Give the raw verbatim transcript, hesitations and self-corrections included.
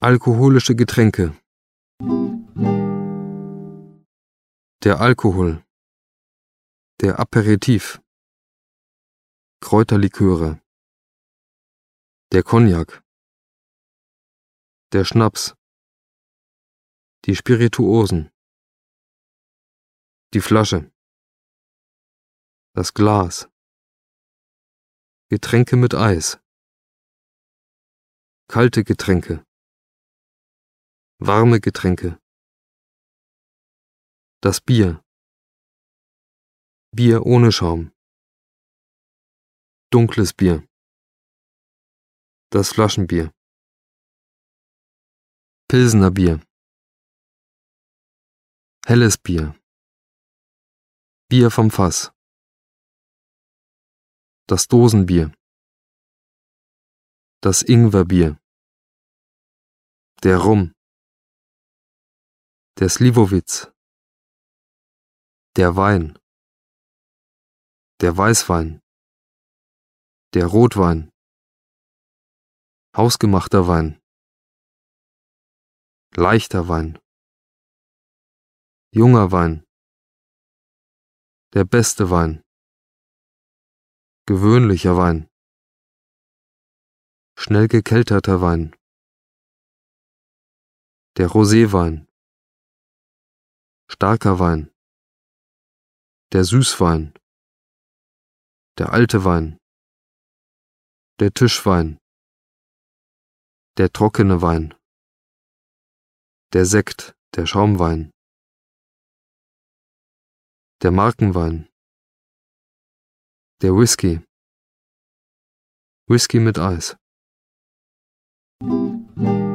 Alkoholische Getränke. Der Alkohol. Der Aperitif. Kräuterliköre. Der Cognac. Der Schnaps. Die Spirituosen. Die Flasche. Das Glas. Getränke mit Eis. Kalte Getränke. Warme Getränke. Das Bier. Bier ohne Schaum. Dunkles Bier. Das Flaschenbier. Pilsener Bier. Helles Bier. Bier vom Fass. Das Dosenbier. Das Ingwerbier. Der Rum. Der Slivovitz. Der Wein. Der Weißwein. Der Rotwein. Hausgemachter Wein. Leichter Wein. Junger Wein. Der beste Wein. Gewöhnlicher Wein. Schnell gekelterter Wein. Der Roséwein. Starker Wein. Der Süßwein. Der alte Wein. Der Tischwein. Der trockene Wein. Der Sekt, der Schaumwein. Der Markenwein. Der Whisky. Whisky mit Eis.